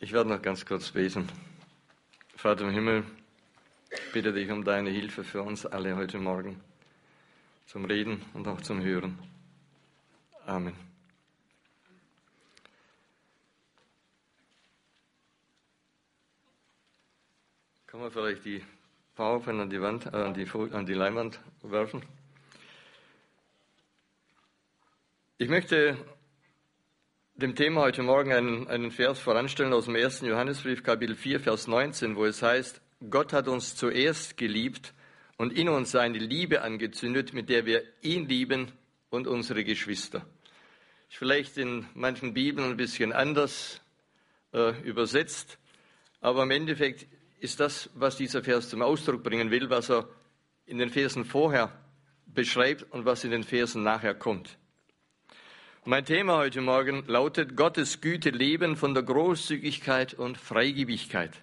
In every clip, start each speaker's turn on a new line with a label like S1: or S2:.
S1: Ich werde noch ganz kurz beten. Vater im Himmel, ich bitte dich um deine Hilfe für uns alle heute Morgen, zum Reden und auch zum Hören. Amen. Kann man vielleicht die PowerPoint an die Leinwand werfen? Ich möchte dem Thema heute Morgen einen Vers voranstellen aus dem 1. Johannesbrief, Kapitel 4, Vers 19, wo es heißt, Gott hat uns zuerst geliebt und in uns seine Liebe angezündet, mit der wir ihn lieben und unsere Geschwister. Ist vielleicht in manchen Bibeln ein bisschen anders übersetzt, aber im Endeffekt ist das, was dieser Vers zum Ausdruck bringen will, was er in den Versen vorher beschreibt und was in den Versen nachher kommt. Mein Thema heute Morgen lautet Gottes Güte leben von der Großzügigkeit und Freigebigkeit.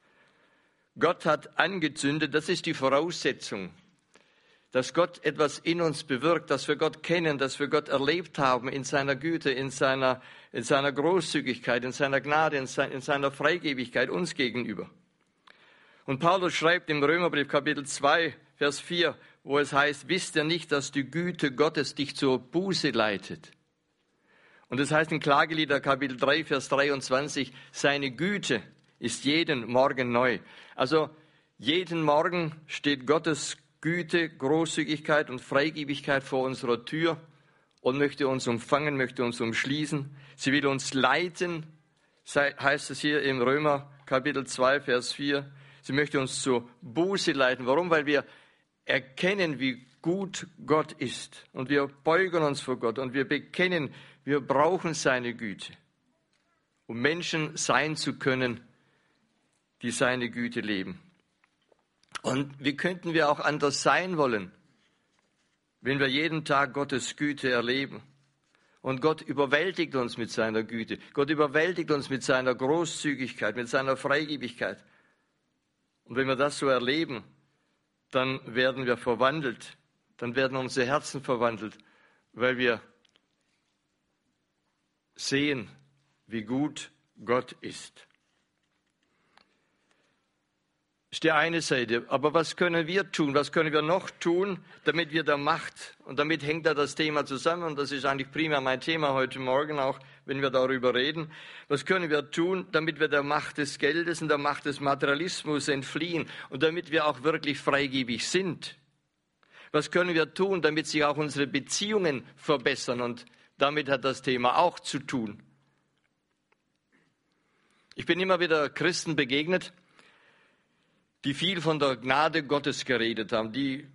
S1: Gott hat angezündet, das ist die Voraussetzung, dass Gott etwas in uns bewirkt, dass wir Gott kennen, dass wir Gott erlebt haben in seiner Güte, in seiner Großzügigkeit, in seiner Gnade, in seiner Freigebigkeit uns gegenüber. Und Paulus schreibt im Römerbrief Kapitel 2, Vers 4, wo es heißt, wisst ihr nicht, dass die Güte Gottes dich zur Buße leitet? Und das heißt in Klagelieder Kapitel 3, Vers 23, seine Güte ist jeden Morgen neu. Also jeden Morgen steht Gottes Güte, Großzügigkeit und Freigebigkeit vor unserer Tür und möchte uns umfangen, möchte uns umschließen. Sie will uns leiten, heißt es hier im Römer Kapitel 2, Vers 4. Sie möchte uns zur Buße leiten. Warum? Weil wir erkennen, wie gut Gott ist. Und wir beugen uns vor Gott und wir bekennen, wir brauchen seine Güte, um Menschen sein zu können, die seine Güte leben. Und wie könnten wir auch anders sein wollen, wenn wir jeden Tag Gottes Güte erleben? Und Gott überwältigt uns mit seiner Güte. Gott überwältigt uns mit seiner Großzügigkeit, mit seiner Freigebigkeit. Und wenn wir das so erleben, dann werden wir verwandelt. Dann werden unsere Herzen verwandelt, weil wir sehen, wie gut Gott ist. Das ist die eine Seite. Aber was können wir tun? Was können wir noch tun, damit wir der Macht, und damit hängt da das Thema zusammen, und das ist eigentlich primär mein Thema heute Morgen, auch wenn wir darüber reden. Was können wir tun, damit wir der Macht des Geldes und der Macht des Materialismus entfliehen und damit wir auch wirklich freigebig sind? Was können wir tun, damit sich auch unsere Beziehungen verbessern? Und damit hat das Thema auch zu tun. Ich bin immer wieder Christen begegnet, die viel von der Gnade Gottes geredet haben, die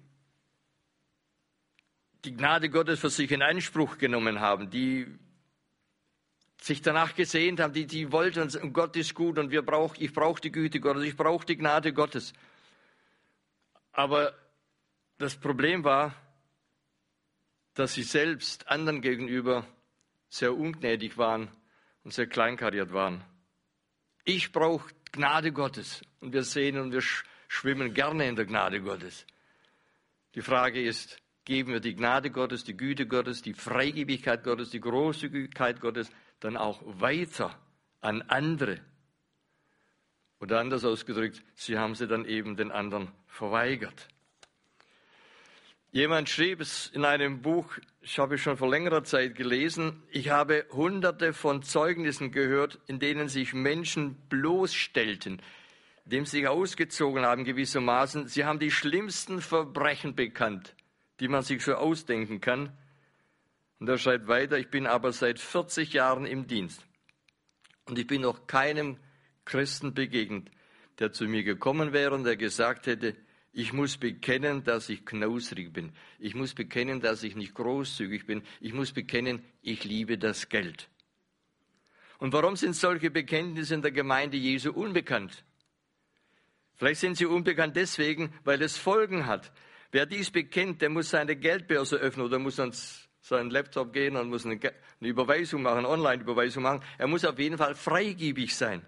S1: die Gnade Gottes für sich in Anspruch genommen haben, die sich danach gesehnt haben, die wollten, und Gott ist gut und ich brauche die Güte Gottes, ich brauche die Gnade Gottes. Aber das Problem war, dass sie selbst anderen gegenüber sehr ungnädig waren und sehr kleinkariert waren. Ich brauche Gnade Gottes und wir sehen und wir schwimmen gerne in der Gnade Gottes. Die Frage ist, geben wir die Gnade Gottes, die Güte Gottes, die Freigebigkeit Gottes, die Großzügigkeit Gottes dann auch weiter an andere? Oder anders ausgedrückt, sie haben sie dann eben den anderen verweigert. Jemand schrieb es in einem Buch, ich habe es schon vor längerer Zeit gelesen, ich habe hunderte von Zeugnissen gehört, in denen sich Menschen bloßstellten, indem sie sich ausgezogen haben gewissermaßen. Sie haben die schlimmsten Verbrechen bekannt, die man sich so ausdenken kann. Und er schreibt weiter, ich bin aber seit 40 Jahren im Dienst und ich bin noch keinem Christen begegnet, der zu mir gekommen wäre und der gesagt hätte, ich muss bekennen, dass ich knausrig bin. Ich muss bekennen, dass ich nicht großzügig bin. Ich muss bekennen, ich liebe das Geld. Und warum sind solche Bekenntnisse in der Gemeinde Jesu unbekannt? Vielleicht sind sie unbekannt deswegen, weil es Folgen hat. Wer dies bekennt, der muss seine Geldbörse öffnen oder muss ans seinen Laptop gehen und muss eine Überweisung machen, Online-Überweisung machen. Er muss auf jeden Fall freigebig sein.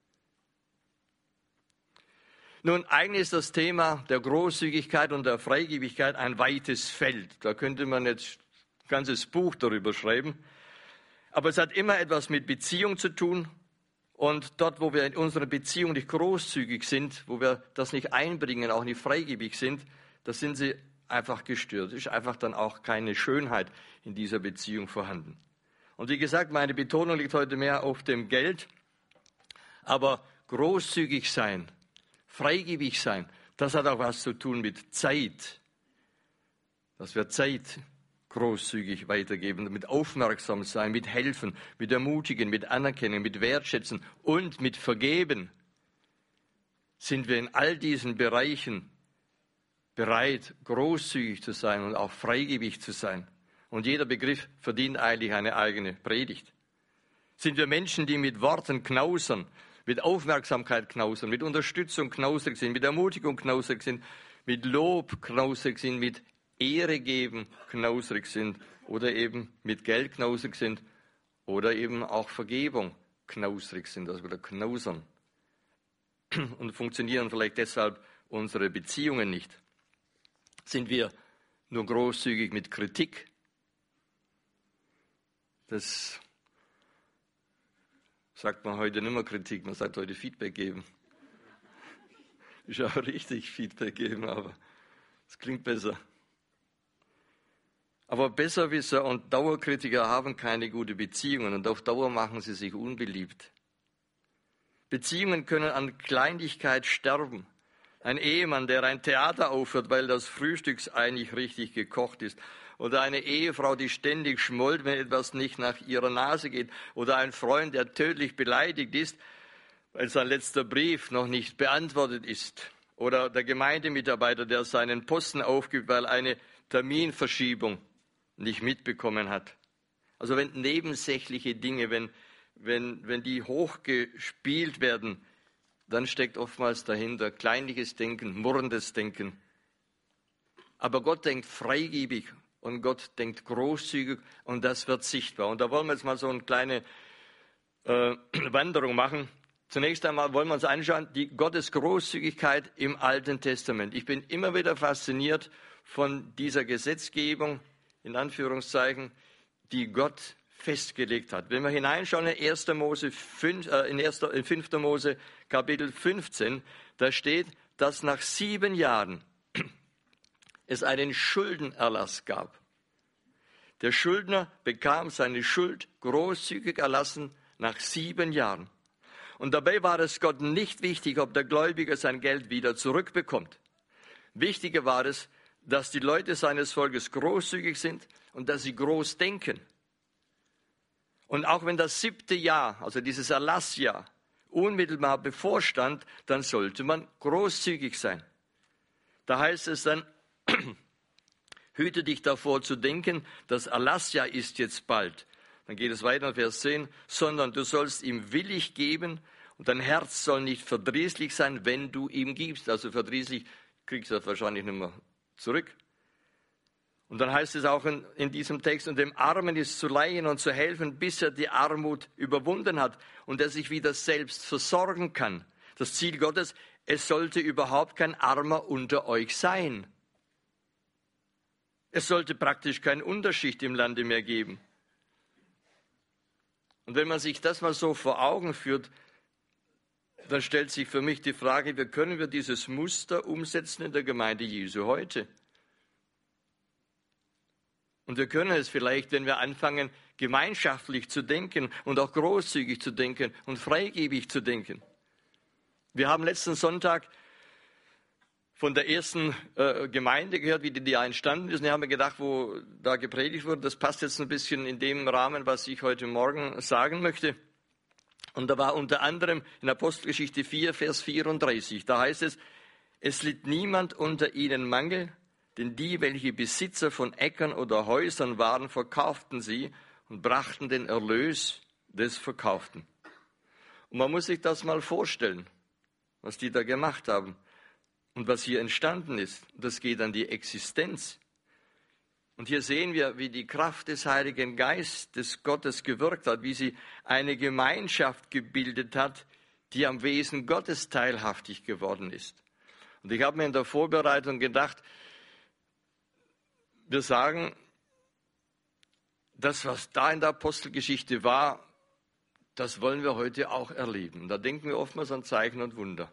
S1: Nun, eigentlich ist das Thema der Großzügigkeit und der Freigebigkeit ein weites Feld. Da könnte man jetzt ein ganzes Buch darüber schreiben. Aber es hat immer etwas mit Beziehung zu tun Und dort, wo wir in unserer Beziehung nicht großzügig sind, wo wir das nicht einbringen, auch nicht freigebig sind, da sind sie einfach gestört. Es ist einfach dann auch keine Schönheit in dieser Beziehung vorhanden. Und wie gesagt, meine Betonung liegt heute mehr auf dem Geld, aber großzügig sein, freigebig sein, das hat auch was zu tun mit Zeit. Dass wir Zeit großzügig weitergeben, mit aufmerksam sein, mit helfen, mit ermutigen, mit anerkennen, mit wertschätzen und mit vergeben. Sind wir in all diesen Bereichen bereit, großzügig zu sein und auch freigebig zu sein? Und jeder Begriff verdient eigentlich eine eigene Predigt. Sind wir Menschen, die mit Worten knausern, mit Aufmerksamkeit knausern, mit Unterstützung knausrig sind, mit Ermutigung knausrig sind, mit Lob knausrig sind, mit Ehre geben knausrig sind oder eben mit Geld knausrig sind oder eben auch Vergebung knausrig sind, also wieder knausern und funktionieren vielleicht deshalb unsere Beziehungen nicht. Sind wir nur großzügig mit Kritik? Das sagt man heute nicht mehr Kritik, man sagt heute Feedback geben. Ist auch richtig, Feedback geben, aber es klingt besser. Aber Besserwisser und Dauerkritiker haben keine guten Beziehungen und auf Dauer machen sie sich unbeliebt. Beziehungen können an Kleinigkeit sterben. Ein Ehemann, der ein Theater aufhört, weil das Frühstück eigentlich richtig gekocht ist. Oder eine Ehefrau, die ständig schmollt, wenn etwas nicht nach ihrer Nase geht. Oder ein Freund, der tödlich beleidigt ist, weil sein letzter Brief noch nicht beantwortet ist. Oder der Gemeindemitarbeiter, der seinen Posten aufgibt, weil eine Terminverschiebung nicht mitbekommen hat. Also wenn nebensächliche Dinge, wenn die hochgespielt werden, dann steckt oftmals dahinter kleinliches Denken, murrendes Denken. Aber Gott denkt freigebig und Gott denkt großzügig und das wird sichtbar. Und da wollen wir jetzt mal so eine kleine Wanderung machen. Zunächst einmal wollen wir uns anschauen, die Gottes Großzügigkeit im Alten Testament. Ich bin immer wieder fasziniert von dieser Gesetzgebung, in Anführungszeichen, die Gott festgelegt hat. Wenn wir hineinschauen in 5. Mose Kapitel 15, da steht, dass nach 7 Jahren es einen Schuldenerlass gab. Der Schuldner bekam seine Schuld großzügig erlassen nach 7 Jahren. Und dabei war es Gott nicht wichtig, ob der Gläubige sein Geld wieder zurückbekommt. Wichtiger war es, dass die Leute seines Volkes großzügig sind und dass sie groß denken. Und auch wenn das 7. Jahr, also dieses Erlassjahr, unmittelbar bevorstand, dann sollte man großzügig sein. Da heißt es dann, hüte dich davor zu denken, das Erlassjahr ist jetzt bald. Dann geht es weiter in Vers 10, sondern du sollst ihm willig geben und dein Herz soll nicht verdrießlich sein, wenn du ihm gibst. Also verdrießlich kriegst du das wahrscheinlich nicht mehr zurück. Und dann heißt es auch in diesem Text, und dem Armen ist zu leihen und zu helfen, bis er die Armut überwunden hat und er sich wieder selbst versorgen kann. Das Ziel Gottes, es sollte überhaupt kein Armer unter euch sein. Es sollte praktisch keinen Unterschied im Lande mehr geben. Und wenn man sich das mal so vor Augen führt, dann stellt sich für mich die Frage, wie können wir dieses Muster umsetzen in der Gemeinde Jesu heute? Und wir können es vielleicht, wenn wir anfangen, gemeinschaftlich zu denken und auch großzügig zu denken und freigebig zu denken. Wir haben letzten Sonntag von der ersten Gemeinde gehört, wie die entstanden ist. Und ich habe mir gedacht, wo da gepredigt wurde, das passt jetzt ein bisschen in dem Rahmen, was ich heute Morgen sagen möchte. Und da war unter anderem in Apostelgeschichte 4, Vers 34, da heißt es, es litt niemand unter ihnen Mangel, denn die, welche Besitzer von Äckern oder Häusern waren, verkauften sie und brachten den Erlös des Verkauften. Und man muss sich das mal vorstellen, was die da gemacht haben und was hier entstanden ist. Das geht an die Existenz. Und hier sehen wir, wie die Kraft des Heiligen Geistes Gottes gewirkt hat, wie sie eine Gemeinschaft gebildet hat, die am Wesen Gottes teilhaftig geworden ist. Und ich habe mir in der Vorbereitung gedacht, wir sagen, das, was da in der Apostelgeschichte war, Das wollen wir heute auch erleben. Da denken wir oftmals an Zeichen und Wunder.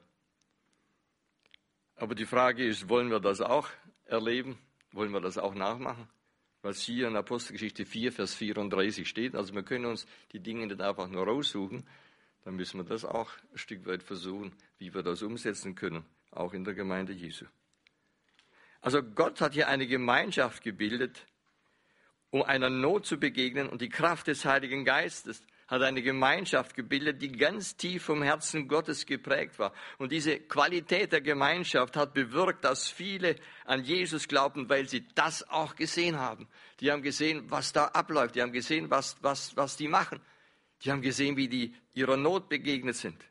S1: Aber die Frage ist, wollen wir das auch erleben? Wollen wir das auch nachmachen? Was hier in Apostelgeschichte 4, Vers 34 steht. Also wir können uns die Dinge nicht einfach nur raussuchen. Dann müssen wir das auch ein Stück weit versuchen, wie wir das umsetzen können, auch in der Gemeinde Jesu. Also Gott hat hier eine Gemeinschaft gebildet, um einer Not zu begegnen, und die Kraft des Heiligen Geistes hat eine Gemeinschaft gebildet, die ganz tief vom Herzen Gottes geprägt war. Und diese Qualität der Gemeinschaft hat bewirkt, dass viele an Jesus glaubten, weil sie das auch gesehen haben. Die haben gesehen, was da abläuft. Die haben gesehen, was die machen. Die haben gesehen, wie die ihrer Not begegnet sind.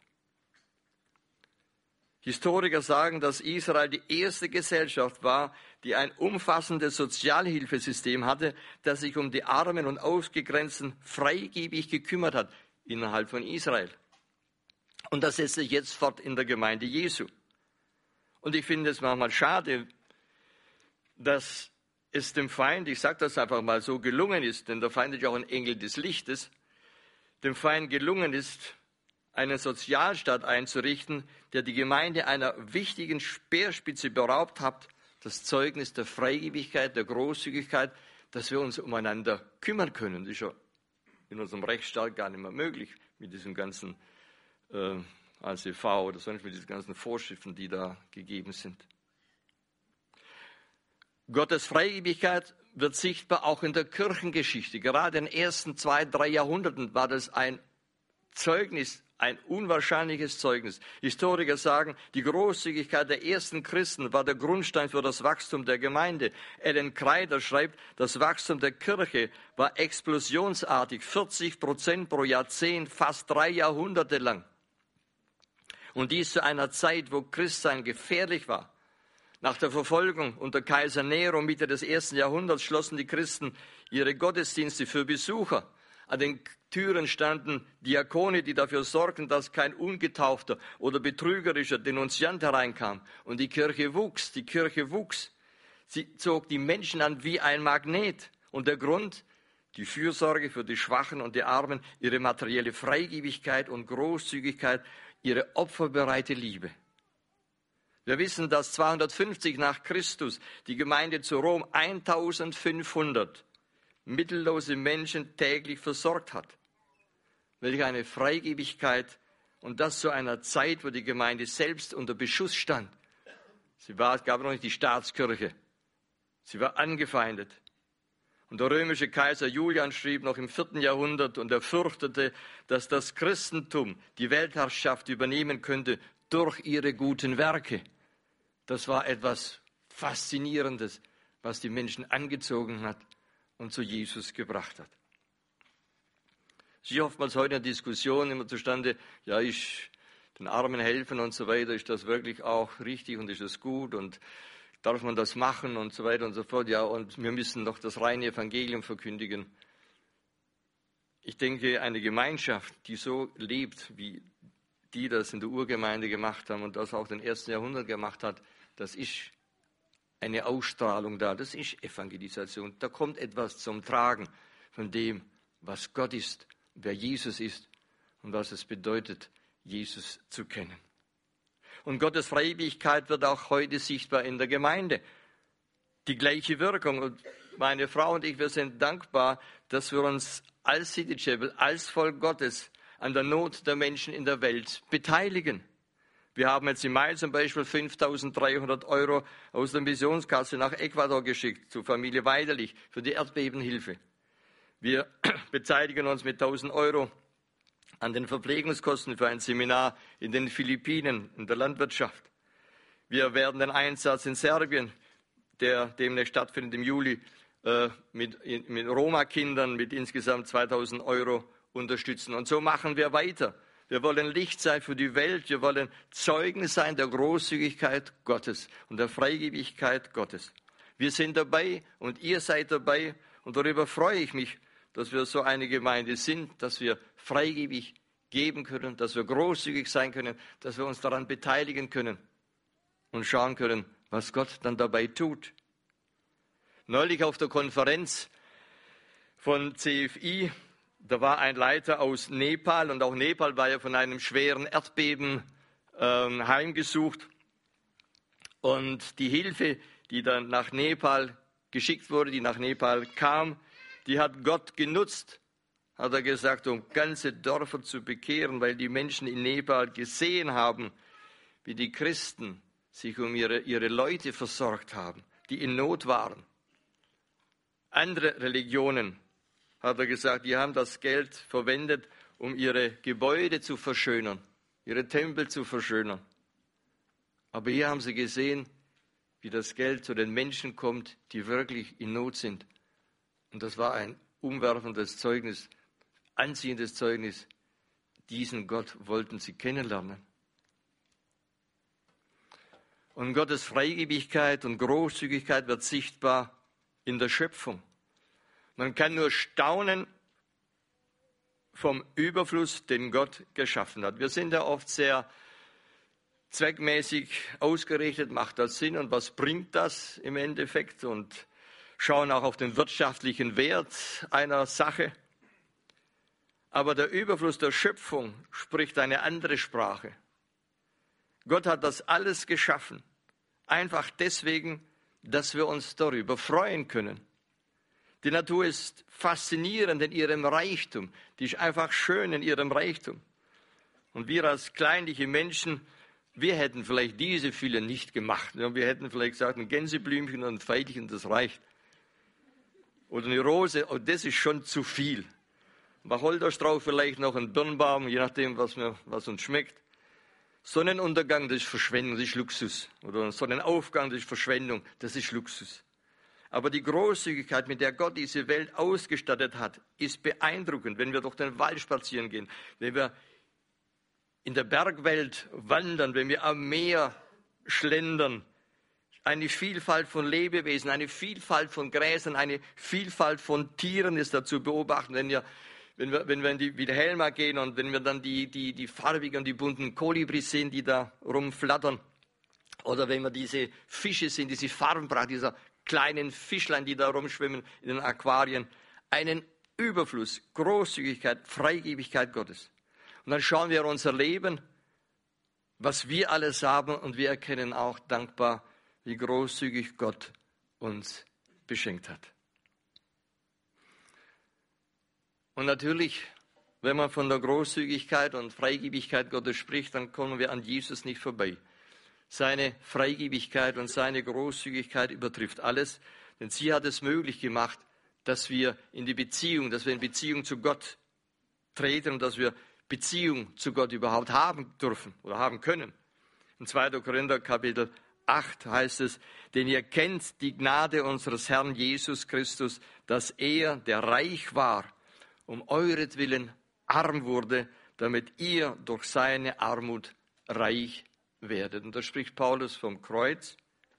S1: Historiker sagen, dass Israel die erste Gesellschaft war, die ein umfassendes Sozialhilfesystem hatte, das sich um die Armen und Ausgegrenzten freigebig gekümmert hat innerhalb von Israel. Und das setzt sich jetzt fort in der Gemeinde Jesu. Und ich finde es manchmal schade, dass es dem Feind, ich sage das einfach mal so, gelungen ist, denn der Feind ist ja auch ein Engel des Lichtes, dem Feind gelungen ist, einen Sozialstaat einzurichten, der die Gemeinde einer wichtigen Speerspitze beraubt hat, das Zeugnis der Freigebigkeit, der Großzügigkeit, dass wir uns umeinander kümmern können. Das ist ja in unserem Rechtsstaat gar nicht mehr möglich mit diesem ganzen ACV oder sonst mit diesen ganzen Vorschriften, die da gegeben sind. Gottes Freigebigkeit wird sichtbar auch in der Kirchengeschichte. Gerade in den ersten 2, 3 Jahrhunderten war das ein Zeugnis, ein unwahrscheinliches Zeugnis. Historiker sagen, die Großzügigkeit der ersten Christen war der Grundstein für das Wachstum der Gemeinde. Ellen Kreider schreibt, das Wachstum der Kirche war explosionsartig, 40% pro Jahrzehnt, fast 3 Jahrhunderte lang. Und dies zu einer Zeit, wo Christsein gefährlich war. Nach der Verfolgung unter Kaiser Nero Mitte des 1. Jahrhunderts schlossen die Christen ihre Gottesdienste für Besucher. An den Türen standen Diakone, die dafür sorgten, dass kein ungetaufter oder betrügerischer Denunziant hereinkam. Und die Kirche wuchs. Sie zog die Menschen an wie ein Magnet. Und der Grund? Die Fürsorge für die Schwachen und die Armen, ihre materielle Freigebigkeit und Großzügigkeit, ihre opferbereite Liebe. Wir wissen, dass 250 nach Christus die Gemeinde zu Rom 1500 mittellose Menschen täglich versorgt hat. Welch eine Freigebigkeit, und das zu einer Zeit, wo die Gemeinde selbst unter Beschuss stand. Es gab noch nicht die Staatskirche. Sie war angefeindet. Und der römische Kaiser Julian schrieb noch im 4. Jahrhundert, und er fürchtete, dass das Christentum die Weltherrschaft übernehmen könnte durch ihre guten Werke. Das war etwas Faszinierendes, was die Menschen angezogen hat und zu Jesus gebracht hat. Es ist oftmals heute eine Diskussion immer zustande, ja, den Armen helfen und so weiter, ist das wirklich auch richtig und ist das gut und darf man das machen und so weiter und so fort. Ja, und wir müssen doch das reine Evangelium verkündigen. Ich denke, eine Gemeinschaft, die so lebt, wie die das in der Urgemeinde gemacht haben und das auch im 1. Jahrhundert gemacht hat, das ist eine Ausstrahlung da, das ist Evangelisation. Da kommt etwas zum Tragen von dem, was Gott ist, wer Jesus ist und was es bedeutet, Jesus zu kennen. Und Gottes Freigebigkeit wird auch heute sichtbar in der Gemeinde. Die gleiche Wirkung. Und meine Frau und ich, wir sind dankbar, dass wir uns als City Chapel, als Volk Gottes an der Not der Menschen in der Welt beteiligen. Wir haben jetzt im Mai zum Beispiel 5.300 € aus der Missionskasse nach Ecuador geschickt, zur Familie Weiderlich, für die Erdbebenhilfe. Wir beteiligen uns mit 1.000 € an den Verpflegungskosten für ein Seminar in den Philippinen, in der Landwirtschaft. Wir werden den Einsatz in Serbien, der demnächst stattfindet im Juli, mit Roma-Kindern mit insgesamt 2.000 € unterstützen. Und so machen wir weiter. Wir wollen Licht sein für die Welt. Wir wollen Zeugen sein der Großzügigkeit Gottes und der Freigebigkeit Gottes. Wir sind dabei und ihr seid dabei. Und darüber freue ich mich, dass wir so eine Gemeinde sind, dass wir freigebig geben können, dass wir großzügig sein können, dass wir uns daran beteiligen können und schauen können, was Gott dann dabei tut. Neulich auf der Konferenz von CFI, Da war ein Leiter aus Nepal und auch Nepal war ja von einem schweren Erdbeben heimgesucht. Und die Hilfe, die dann nach Nepal geschickt wurde, die nach Nepal kam, die hat Gott genutzt, hat er gesagt, um ganze Dörfer zu bekehren, weil die Menschen in Nepal gesehen haben, wie die Christen sich um ihre Leute versorgt haben, die in Not waren. Andere Religionen, hat er gesagt, die haben das Geld verwendet, um ihre Gebäude zu verschönern, ihre Tempel zu verschönern. Aber hier haben sie gesehen, wie das Geld zu den Menschen kommt, die wirklich in Not sind. Und das war ein umwerfendes Zeugnis, anziehendes Zeugnis. Diesen Gott wollten sie kennenlernen. Und Gottes Freigebigkeit und Großzügigkeit wird sichtbar in der Schöpfung. Man kann nur staunen vom Überfluss, den Gott geschaffen hat. Wir sind ja oft sehr zweckmäßig ausgerichtet, macht das Sinn und was bringt das im Endeffekt und schauen auch auf den wirtschaftlichen Wert einer Sache. Aber der Überfluss der Schöpfung spricht eine andere Sprache. Gott hat das alles geschaffen, einfach deswegen, dass wir uns darüber freuen können. Die Natur ist faszinierend in ihrem Reichtum. Die ist einfach schön in ihrem Reichtum. Und wir als kleinliche Menschen, wir hätten vielleicht diese Fülle nicht gemacht. Wir hätten vielleicht gesagt, ein Gänseblümchen und ein Veilchen, das reicht. Oder eine Rose, oh, das ist schon zu viel. Wacholderstrauch vielleicht noch, ein Birnbaum, je nachdem, was uns schmeckt. Sonnenuntergang, das ist Verschwendung, das ist Luxus. Oder Sonnenaufgang, das ist Verschwendung, das ist Luxus. Aber die Großzügigkeit, mit der Gott diese Welt ausgestattet hat, ist beeindruckend. Wenn wir durch den Wald spazieren gehen, wenn wir in der Bergwelt wandern, wenn wir am Meer schlendern, eine Vielfalt von Lebewesen, eine Vielfalt von Gräsern, eine Vielfalt von Tieren ist da zu beobachten. Wenn wir in die Wilhelma gehen und wenn wir dann die farbigen und die bunten Kolibris sehen, die da rumflattern, oder wenn wir diese Fische sehen, diese Farbenpracht, dieser kleinen Fischlein, die da rumschwimmen in den Aquarien, einen Überfluss, Großzügigkeit, Freigebigkeit Gottes. Und dann schauen wir unser Leben, was wir alles haben und wir erkennen auch dankbar, wie großzügig Gott uns beschenkt hat. Und natürlich, wenn man von der Großzügigkeit und Freigebigkeit Gottes spricht, dann kommen wir an Jesus nicht vorbei. Seine Freigebigkeit und seine Großzügigkeit übertrifft alles, denn sie hat es möglich gemacht, dass wir in Beziehung zu Gott treten und dass wir Beziehung zu Gott überhaupt haben dürfen oder haben können. In 2. Korinther Kapitel 8 heißt es, denn ihr kennt die Gnade unseres Herrn Jesus Christus, dass er, der reich war, um euretwillen arm wurde, damit ihr durch seine Armut reich werdet. Und da spricht Paulus vom Kreuz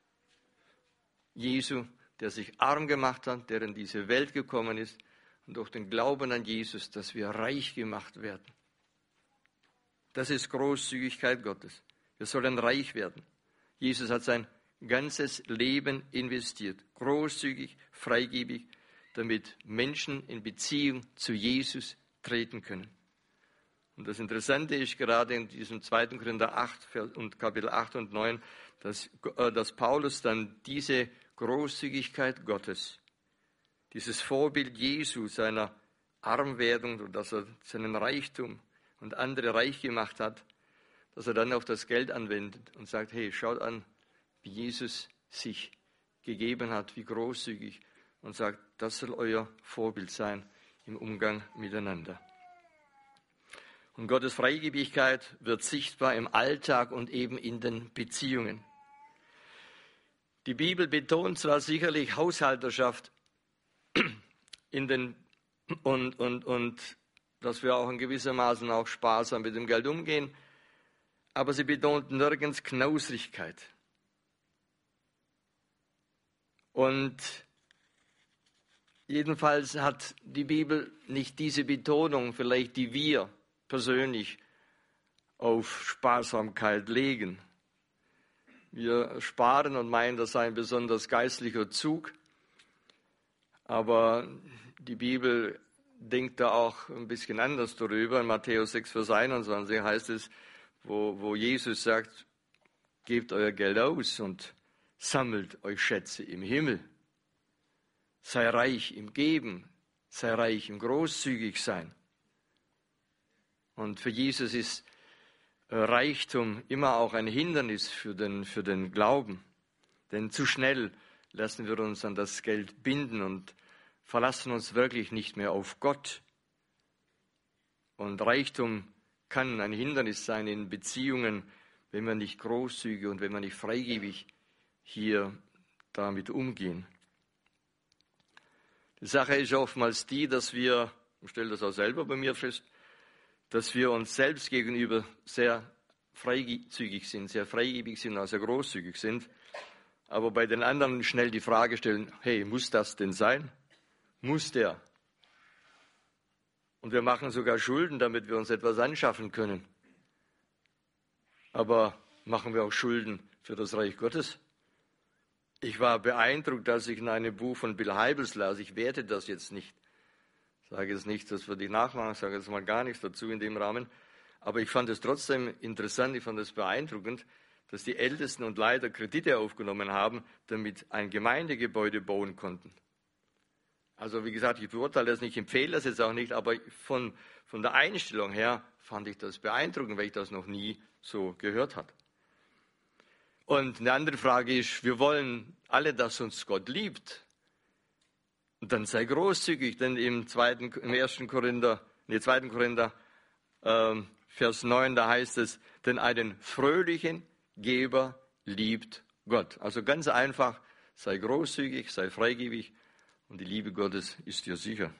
S1: Jesu, der sich arm gemacht hat, der in diese Welt gekommen ist und durch den Glauben an Jesus, dass wir reich gemacht werden. Das ist Großzügigkeit Gottes. Wir sollen reich werden. Jesus hat sein ganzes Leben investiert, großzügig, freigebig, damit Menschen in Beziehung zu Jesus treten können. Und das Interessante ist gerade in diesem 2. Korinther 8 und Kapitel 8 und 9, dass Paulus dann diese Großzügigkeit Gottes, dieses Vorbild Jesu, seiner Armwerdung und dass er seinen Reichtum und andere reich gemacht hat, dass er dann auf das Geld anwendet und sagt, hey, schaut an, wie Jesus sich gegeben hat, wie großzügig, und sagt, das soll euer Vorbild sein im Umgang miteinander. Und Gottes Freigebigkeit wird sichtbar im Alltag und eben in den Beziehungen. Die Bibel betont zwar sicherlich Haushalterschaft und dass wir auch in gewissermaßen auch sparsam mit dem Geld umgehen, aber sie betont nirgends Knausrigkeit. Und jedenfalls hat die Bibel nicht diese Betonung, vielleicht die wir persönlich auf Sparsamkeit legen. Wir sparen und meinen, das sei ein besonders geistlicher Zug, aber die Bibel denkt da auch ein bisschen anders darüber. In Matthäus 6, Vers 21 heißt es, wo Jesus sagt, gebt euer Geld aus und sammelt euch Schätze im Himmel. Sei reich im Geben, sei reich im Großzügigsein. Und für Jesus ist Reichtum immer auch ein Hindernis für den Glauben. Denn zu schnell lassen wir uns an das Geld binden und verlassen uns wirklich nicht mehr auf Gott. Und Reichtum kann ein Hindernis sein in Beziehungen, wenn wir nicht großzügig und wenn wir nicht freigebig hier damit umgehen. Die Sache ist oftmals die, dass wir, ich stelle das auch selber bei mir fest, dass wir uns selbst gegenüber sehr freizügig sind, sehr freigebig sind, also großzügig sind, aber bei den anderen schnell die Frage stellen, hey, muss das denn sein? Muss der? Und wir machen sogar Schulden, damit wir uns etwas anschaffen können. Aber machen wir auch Schulden für das Reich Gottes? Ich war beeindruckt, als ich in einem Buch von Bill Hybels las. Ich werte das jetzt nicht. Ich sage jetzt nicht, dass wir die nachmachen, ich sage jetzt mal gar nichts dazu in dem Rahmen. Aber ich fand es trotzdem interessant, ich fand es beeindruckend, dass die Ältesten und Leiter Kredite aufgenommen haben, damit ein Gemeindegebäude bauen konnten. Also wie gesagt, ich beurteile das nicht, empfehle das jetzt auch nicht, aber von der Einstellung her fand ich das beeindruckend, weil ich das noch nie so gehört habe. Und eine andere Frage ist, wir wollen alle, dass uns Gott liebt. Und dann sei großzügig, denn im 2. Korinther, Vers 9, da heißt es, denn einen fröhlichen Geber liebt Gott. Also ganz einfach, sei großzügig, sei freigebig und die Liebe Gottes ist dir sicher.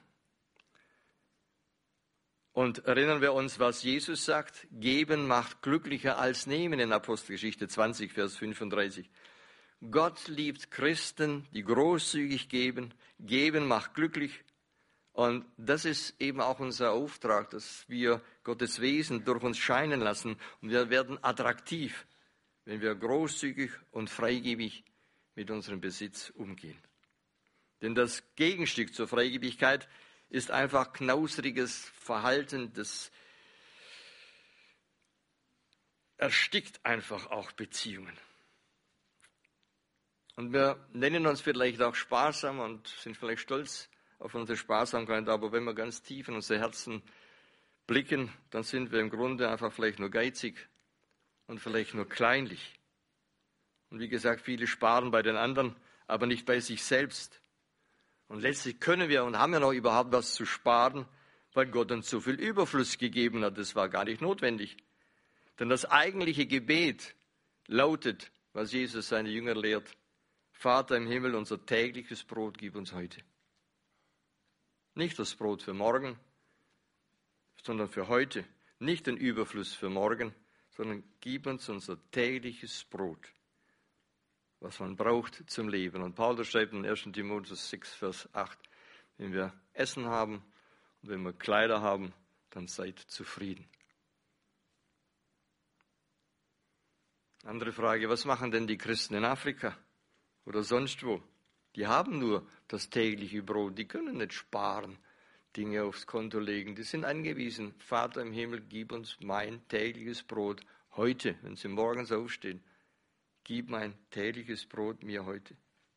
S1: Und erinnern wir uns, was Jesus sagt, geben macht glücklicher als nehmen in Apostelgeschichte 20, Vers 35. Gott liebt Christen, die großzügig geben. Geben macht glücklich. Und das ist eben auch unser Auftrag, dass wir Gottes Wesen durch uns scheinen lassen. Und wir werden attraktiv, wenn wir großzügig und freigebig mit unserem Besitz umgehen. Denn das Gegenstück zur Freigebigkeit ist einfach knausriges Verhalten, das erstickt einfach auch Beziehungen. Und wir nennen uns vielleicht auch sparsam und sind vielleicht stolz auf unsere Sparsamkeit, aber wenn wir ganz tief in unser Herzen blicken, dann sind wir im Grunde einfach vielleicht nur geizig und vielleicht nur kleinlich. Und wie gesagt, viele sparen bei den anderen, aber nicht bei sich selbst. Und letztlich können wir und haben wir noch überhaupt was zu sparen, weil Gott uns so viel Überfluss gegeben hat. Das war gar nicht notwendig. Denn das eigentliche Gebet lautet, was Jesus seine Jünger lehrt, Vater im Himmel, unser tägliches Brot gib uns heute. Nicht das Brot für morgen, sondern für heute. Nicht den Überfluss für morgen, sondern gib uns unser tägliches Brot, was man braucht zum Leben. Und Paulus schreibt in 1. Timotheus 6, Vers 8, wenn wir Essen haben und wenn wir Kleider haben, dann seid zufrieden. Andere Frage, was machen denn die Christen in Afrika oder sonst wo? Die haben nur das tägliche Brot, die können nicht sparen, Dinge aufs Konto legen. Die sind angewiesen, Vater im Himmel, gib uns mein tägliches Brot heute, wenn sie morgens aufstehen. Gib mein tägliches Brot mir heute.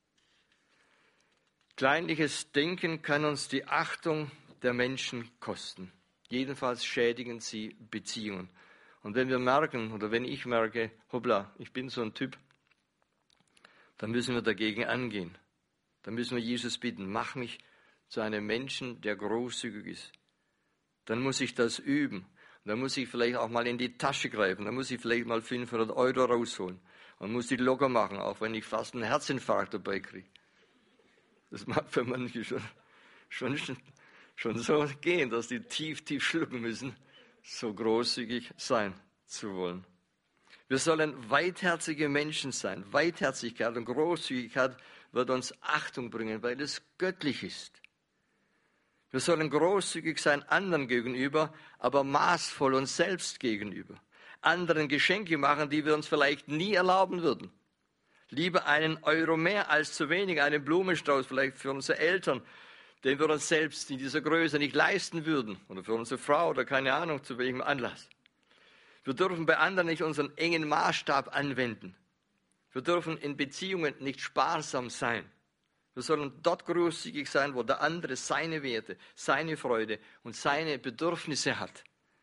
S1: Kleinliches Denken kann uns die Achtung der Menschen kosten. Jedenfalls schädigen sie Beziehungen. Und wenn wir merken, oder wenn ich merke, hoppla, ich bin so ein Typ, dann müssen wir dagegen angehen. Dann müssen wir Jesus bitten, mach mich zu einem Menschen, der großzügig ist. Dann muss ich das üben. Und dann muss ich vielleicht auch mal in die Tasche greifen. Dann muss ich vielleicht mal 500 Euro rausholen. Man muss die locker machen, auch wenn ich fast einen Herzinfarkt dabei kriege. Das mag für manche schon so gehen, dass die tief schlucken müssen, so großzügig sein zu wollen. Wir sollen weitherzige Menschen sein. Weitherzigkeit und Großzügigkeit wird uns Achtung bringen, weil es göttlich ist. Wir sollen großzügig sein anderen gegenüber, aber maßvoll uns selbst gegenüber. Anderen Geschenke machen, die wir uns vielleicht nie erlauben würden. Lieber einen Euro mehr als zu wenig, einen Blumenstrauß vielleicht für unsere Eltern, den wir uns selbst in dieser Größe nicht leisten würden. Oder für unsere Frau oder keine Ahnung, zu welchem Anlass. Wir dürfen bei anderen nicht unseren engen Maßstab anwenden. Wir dürfen in Beziehungen nicht sparsam sein. Wir sollen dort großzügig sein, wo der andere seine Werte, seine Freude und seine Bedürfnisse hat.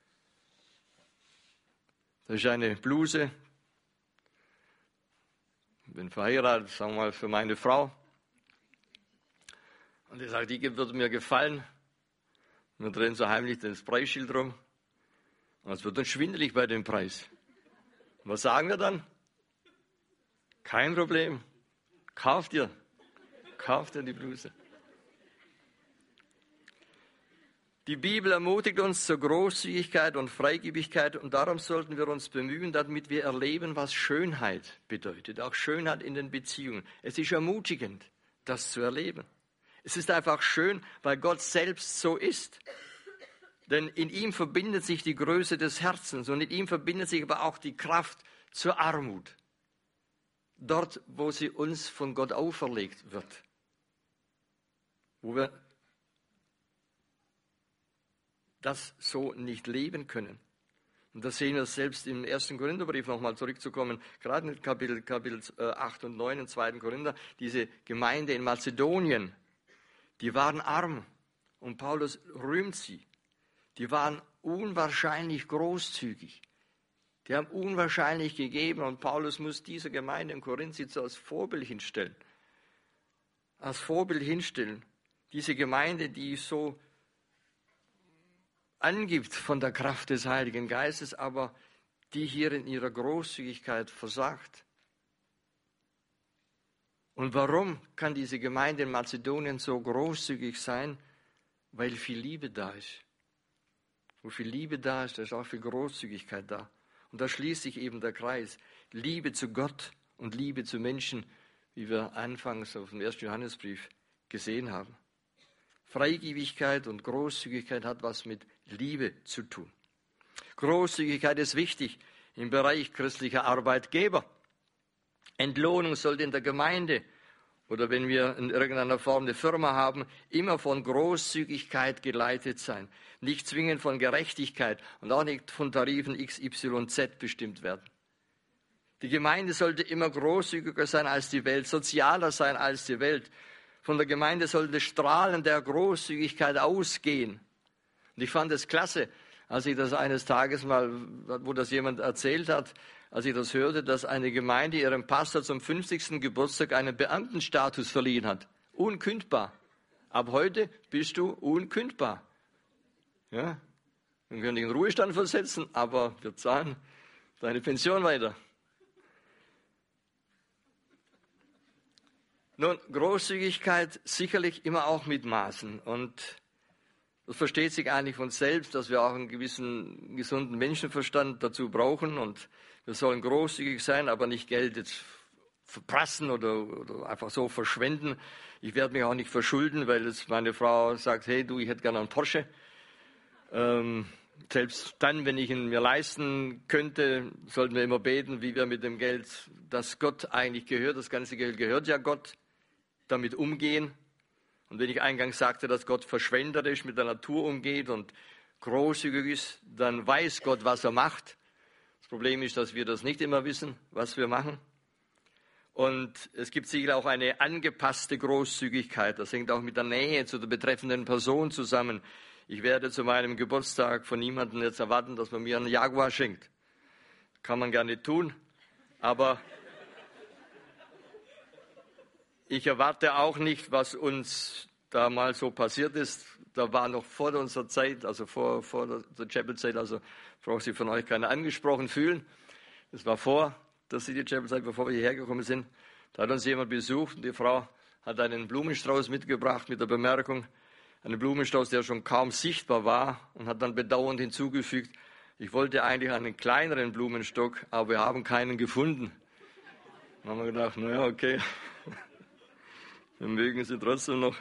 S1: Das ist eine Bluse. Ich bin verheiratet, sagen wir mal, für meine Frau. Und ich sage, die würde mir gefallen. Wir drehen so heimlich das Preisschild rum. Und es wird uns schwindelig bei dem Preis. Und was sagen wir dann? Kein Problem. Kauf dir die Bluse. Die Bibel ermutigt uns zur Großzügigkeit und Freigebigkeit und darum sollten wir uns bemühen, damit wir erleben, was Schönheit bedeutet. Auch Schönheit in den Beziehungen. Es ist ermutigend, das zu erleben. Es ist einfach schön, weil Gott selbst so ist. Denn in ihm verbindet sich die Größe des Herzens und in ihm verbindet sich aber auch die Kraft zur Armut. Dort, wo sie uns von Gott auferlegt wird. Wo wir das so nicht leben können. Und das sehen wir selbst im 1. Korintherbrief, nochmal zurückzukommen, gerade in Kapitel 8 und 9 im 2. Korinther, diese Gemeinde in Mazedonien, die waren arm und Paulus rühmt sie. Die waren unwahrscheinlich großzügig. Die haben unwahrscheinlich gegeben und Paulus muss dieser Gemeinde in Korinth sie als Vorbild hinstellen. Als Vorbild hinstellen. Diese Gemeinde, die so angibt von der Kraft des Heiligen Geistes, aber die hier in ihrer Großzügigkeit versagt. Und warum kann diese Gemeinde in Mazedonien so großzügig sein? Weil viel Liebe da ist. Wo viel Liebe da ist, da ist auch viel Großzügigkeit da. Und da schließt sich eben der Kreis. Liebe zu Gott und Liebe zu Menschen, wie wir anfangs auf dem 1. Johannesbrief gesehen haben. Freigebigkeit und Großzügigkeit hat was mit Liebe zu tun. Großzügigkeit ist wichtig im Bereich christlicher Arbeitgeber. Entlohnung sollte in der Gemeinde oder wenn wir in irgendeiner Form eine Firma haben, immer von Großzügigkeit geleitet sein. Nicht zwingend von Gerechtigkeit und auch nicht von Tarifen XYZ bestimmt werden. Die Gemeinde sollte immer großzügiger sein als die Welt, sozialer sein als die Welt. Von der Gemeinde sollte Strahlen der Großzügigkeit ausgehen. Und ich fand es klasse, als ich das eines Tages mal, wo das jemand erzählt hat, als ich das hörte, dass eine Gemeinde ihrem Pastor zum 50. Geburtstag einen Beamtenstatus verliehen hat. Unkündbar. Ab heute bist du unkündbar. Ja? Wir können dich in den Ruhestand versetzen, aber wir zahlen deine Pension weiter. Nun, Großzügigkeit sicherlich immer auch mit Maßen. Und das versteht sich eigentlich von selbst, dass wir auch einen gewissen gesunden Menschenverstand dazu brauchen. Und wir sollen großzügig sein, aber nicht Geld jetzt verprassen oder einfach so verschwenden. Ich werde mich auch nicht verschulden, weil jetzt meine Frau sagt, hey du, ich hätte gerne einen Porsche. Selbst dann, wenn ich ihn mir leisten könnte, sollten wir immer beten, wie wir mit dem Geld, das Gott eigentlich gehört, das ganze Geld gehört ja Gott, damit umgehen. Und wenn ich eingangs sagte, dass Gott verschwenderisch mit der Natur umgeht und großzügig ist, dann weiß Gott, was er macht. Das Problem ist, dass wir das nicht immer wissen, was wir machen. Und es gibt sicher auch eine angepasste Großzügigkeit. Das hängt auch mit der Nähe zu der betreffenden Person zusammen. Ich werde zu meinem Geburtstag von niemandem jetzt erwarten, dass man mir einen Jaguar schenkt. Kann man gerne tun, aber ich erwarte auch nicht, was uns da mal so passiert ist. Da war noch vor unserer Zeit, also vor der Chapel-Zeit, also braucht sich von euch keiner angesprochen fühlen. Das war vor der City Chapel-Zeit, bevor wir hierher gekommen sind. Da hat uns jemand besucht und die Frau hat einen Blumenstrauß mitgebracht mit der Bemerkung, einen Blumenstrauß, der schon kaum sichtbar war und hat dann bedauernd hinzugefügt, ich wollte eigentlich einen kleineren Blumenstock, aber wir haben keinen gefunden. Dann haben wir gedacht, naja, okay. Dann mögen sie trotzdem noch.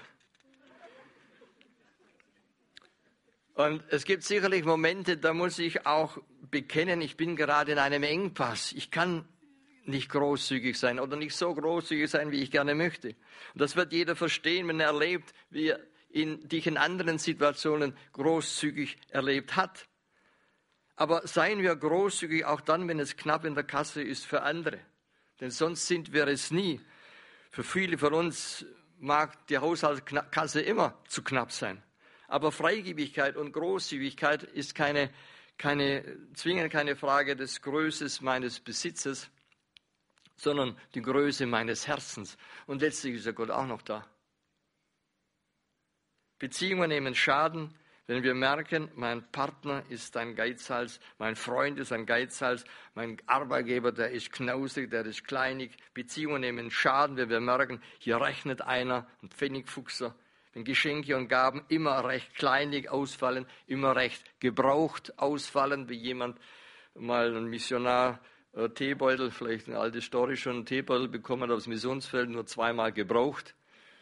S1: Und es gibt sicherlich Momente, da muss ich auch bekennen, ich bin gerade in einem Engpass. Ich kann nicht großzügig sein oder nicht so großzügig sein, wie ich gerne möchte. Und das wird jeder verstehen, wenn er erlebt, wie er die ich in anderen Situationen großzügig erlebt hat. Aber seien wir großzügig auch dann, wenn es knapp in der Kasse ist für andere. Denn sonst sind wir es nie. Für viele von uns mag die Haushaltskasse immer zu knapp sein. Aber Freigebigkeit und Großzügigkeit ist zwingend keine Frage des Größes meines Besitzes, sondern die Größe meines Herzens. Und letztlich ist ja Gott auch noch da. Beziehungen nehmen Schaden, wenn wir merken, mein Partner ist ein Geizhals, mein Freund ist ein Geizhals, mein Arbeitgeber, der ist knausrig, der ist kleinig. Beziehungen nehmen Schaden, wenn wir merken, hier rechnet einer, ein Pfennigfuchser. Wenn Geschenke und Gaben immer recht kleinig ausfallen, immer recht gebraucht ausfallen, wie jemand mal ein Missionar Teebeutel, vielleicht eine alte Story schon, einen Teebeutel bekommen hat aufs Missionsfeld, nur 2-mal gebraucht.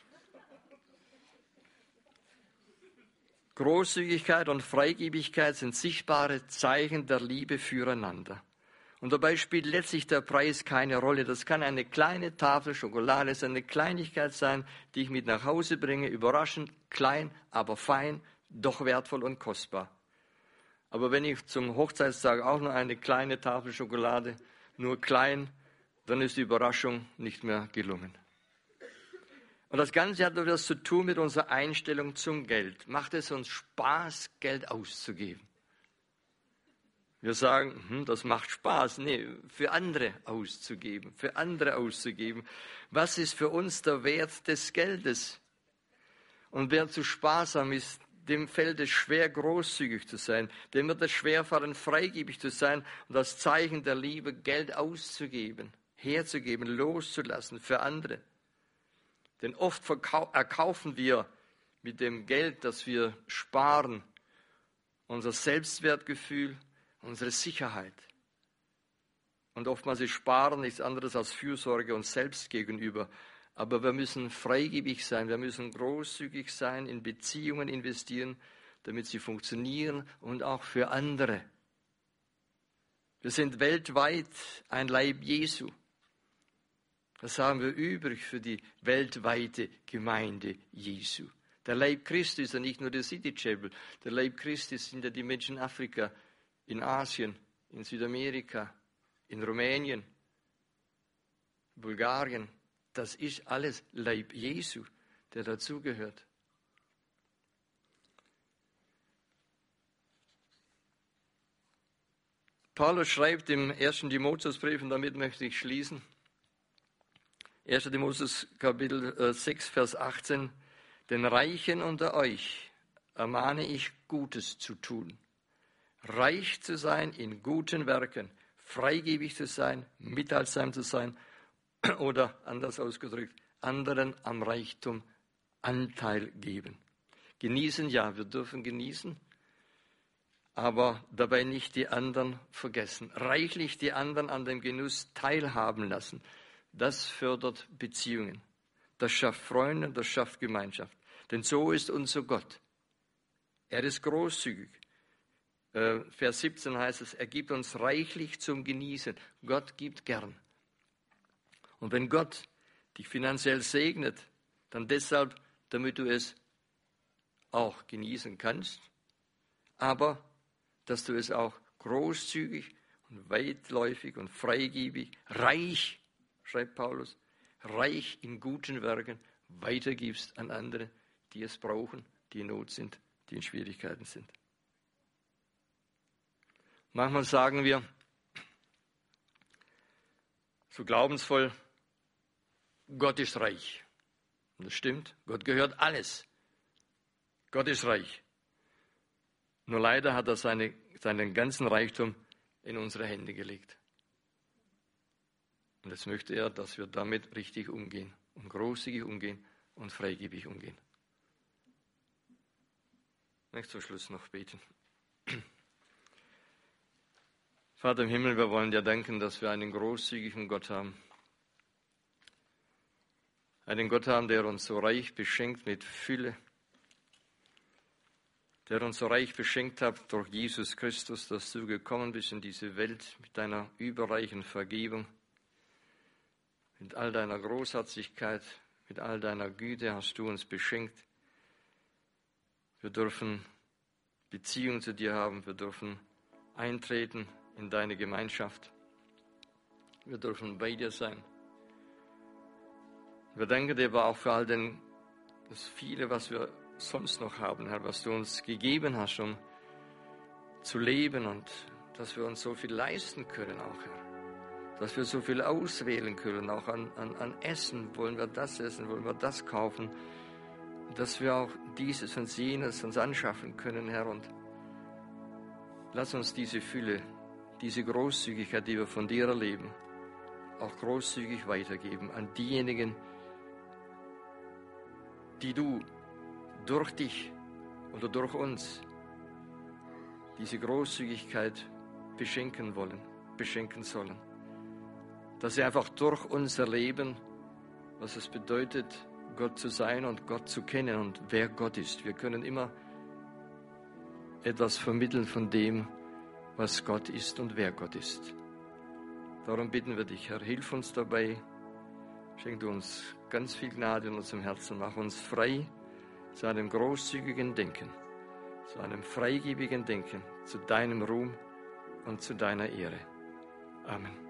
S1: Großzügigkeit und Freigebigkeit sind sichtbare Zeichen der Liebe füreinander. Und dabei spielt letztlich der Preis keine Rolle. Das kann eine kleine Tafel Schokolade sein, eine Kleinigkeit sein, die ich mit nach Hause bringe, überraschend, klein, aber fein, doch wertvoll und kostbar. Aber wenn ich zum Hochzeitstag auch nur eine kleine Tafel Schokolade, nur klein, dann ist die Überraschung nicht mehr gelungen. Und das Ganze hat etwas zu tun mit unserer Einstellung zum Geld. Macht es uns Spaß, Geld auszugeben? Wir sagen, das macht Spaß. Nee, für andere auszugeben, für andere auszugeben. Was ist für uns der Wert des Geldes? Und wer zu sparsam ist, dem fällt es schwer, großzügig zu sein. Dem wird es schwerfallen, freigebig zu sein und das Zeichen der Liebe, Geld auszugeben, herzugeben, loszulassen für andere. Denn oft erkaufen wir mit dem Geld, das wir sparen, unser Selbstwertgefühl, unsere Sicherheit. Und oftmals ist Sparen nichts anderes als Fürsorge uns selbst gegenüber. Aber wir müssen freigebig sein, wir müssen großzügig sein, in Beziehungen investieren, damit sie funktionieren und auch für andere. Wir sind weltweit ein Leib Jesu. Das haben wir übrig für die weltweite Gemeinde Jesu. Der Leib Christi ist ja nicht nur der City Chapel. Der Leib Christi sind ja die Menschen in Afrika, in Asien, in Südamerika, in Rumänien, Bulgarien. Das ist alles Leib Jesu, der dazugehört. Paulus schreibt im 1. Timotheusbrief, und damit möchte ich schließen, 1. Timotheus Kapitel 6, Vers 18, den Reichen unter euch ermahne ich, Gutes zu tun, reich zu sein in guten Werken, freigebig zu sein, mitteilsam zu sein oder anders ausgedrückt, anderen am Reichtum Anteil geben. Genießen, ja, wir dürfen genießen, aber dabei nicht die anderen vergessen. Reichlich die anderen an dem Genuss teilhaben lassen. Das fördert Beziehungen. Das schafft Freunde, das schafft Gemeinschaft. Denn so ist unser Gott. Er ist großzügig. Vers 17 heißt es, er gibt uns reichlich zum Genießen. Gott gibt gern. Und wenn Gott dich finanziell segnet, dann deshalb, damit du es auch genießen kannst, aber dass du es auch großzügig und weitläufig und freigebig, reich, schreibt Paulus, reich in guten Werken weitergibst an andere, die es brauchen, die in Not sind, die in Schwierigkeiten sind. Manchmal sagen wir, so glaubensvoll, Gott ist reich. Und das stimmt, Gott gehört alles. Gott ist reich. Nur leider hat er seinen ganzen Reichtum in unsere Hände gelegt. Und jetzt möchte er, dass wir damit richtig umgehen und großzügig umgehen und freigebig umgehen. Ich möchte zum Schluss noch beten. Vater im Himmel, wir wollen dir danken, dass wir einen großzügigen Gott haben. Einen Gott haben, der uns so reich beschenkt mit Fülle, der uns so reich beschenkt hat durch Jesus Christus, dass du gekommen bist in diese Welt mit deiner überreichen Vergebung, mit all deiner Großartigkeit, mit all deiner Güte hast du uns beschenkt. Wir dürfen Beziehung zu dir haben. Wir dürfen eintreten in deine Gemeinschaft. Wir dürfen bei dir sein. Wir danken dir aber auch für all das viele, was wir sonst noch haben, Herr, was du uns gegeben hast, um zu leben und dass wir uns so viel leisten können auch, Herr. Dass wir so viel auswählen können, auch an Essen. Wollen wir das essen, wollen wir das kaufen? Dass wir auch dieses und jenes uns anschaffen können, Herr. Und lass uns diese Fülle, diese Großzügigkeit, die wir von dir erleben, auch großzügig weitergeben an diejenigen, die du durch dich oder durch uns diese Großzügigkeit beschenken wollen, beschenken sollen. Dass sie einfach durch uns erleben, was es bedeutet, Gott zu sein und Gott zu kennen und wer Gott ist. Wir können immer etwas vermitteln von dem, was Gott ist und wer Gott ist. Darum bitten wir dich, Herr, hilf uns dabei. Schenk du uns ganz viel Gnade in unserem Herzen. Mach uns frei zu einem großzügigen Denken, zu einem freigebigen Denken, zu deinem Ruhm und zu deiner Ehre. Amen.